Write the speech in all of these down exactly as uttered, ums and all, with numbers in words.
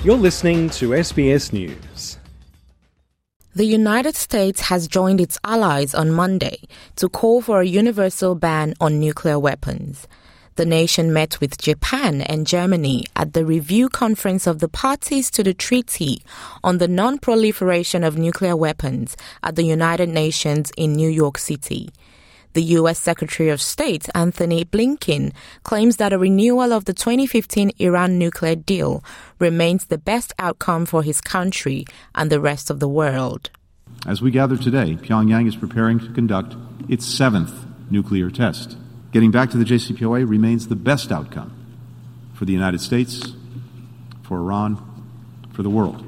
You're listening to S B S News. The United States has joined its allies on Monday to call for a universal ban on nuclear weapons. The nation met with Japan and Germany at the review conference of the parties to the Treaty on the Non-Proliferation of Nuclear Weapons at the United Nations in New York City. The U S Secretary of State, Anthony Blinken, claims that a renewal of the twenty fifteen Iran nuclear deal remains the best outcome for his country and the rest of the world. As we gather today, Pyongyang is preparing to conduct its seventh nuclear test. Getting back to the J C P O A remains the best outcome for the United States, for Iran, for the world.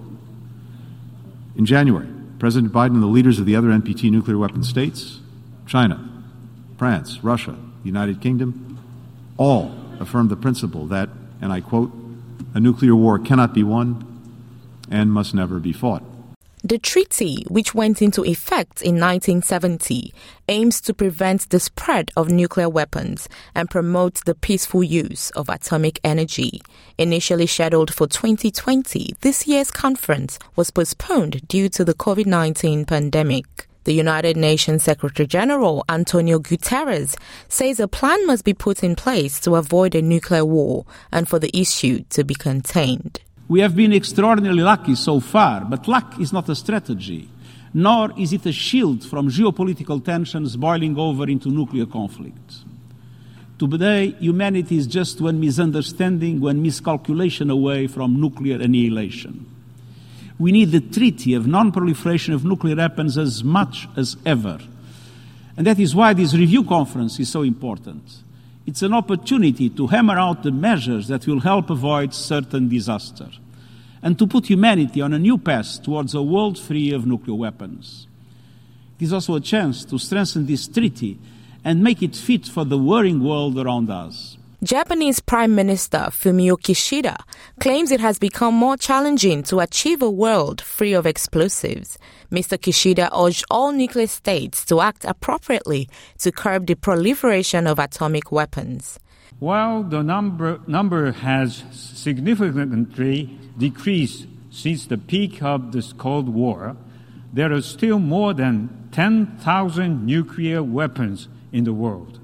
In January, President Biden and the leaders of the other N P T nuclear weapon states, China, France, Russia, the United Kingdom, all affirmed the principle that, and I quote, a nuclear war cannot be won and must never be fought. The treaty, which went into effect in nineteen seventy, aims to prevent the spread of nuclear weapons and promote the peaceful use of atomic energy. Initially scheduled for twenty twenty, this year's conference was postponed due to the covid nineteen pandemic. The United Nations Secretary-General, Antonio Guterres, says a plan must be put in place to avoid a nuclear war and for the issue to be contained. We have been extraordinarily lucky so far, but luck is not a strategy, nor is it a shield from geopolitical tensions boiling over into nuclear conflict. Today, humanity is just one misunderstanding, one miscalculation away from nuclear annihilation. We need the Treaty of Non-Proliferation of Nuclear Weapons as much as ever. And that is why this review conference is so important. It's an opportunity to hammer out the measures that will help avoid certain disaster and to put humanity on a new path towards a world free of nuclear weapons. It is also a chance to strengthen this treaty and make it fit for the worrying world around us. Japanese Prime Minister Fumio Kishida claims it has become more challenging to achieve a world free of explosives. Mister Kishida urged all nuclear states to act appropriately to curb the proliferation of atomic weapons. While the number, number has significantly decreased since the peak of the Cold War, there are still more than ten thousand nuclear weapons in the world.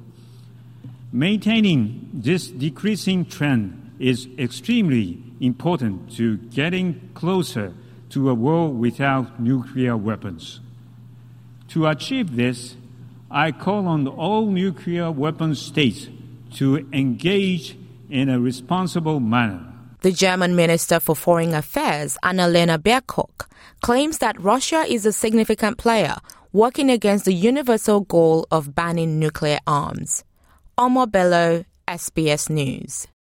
Maintaining this decreasing trend is extremely important to getting closer to a world without nuclear weapons. To achieve this, I call on all nuclear weapon states to engage in a responsible manner. The German Minister for Foreign Affairs, Annalena Baerbock, claims that Russia is a significant player working against the universal goal of banning nuclear arms. Omar Bello, S B S News.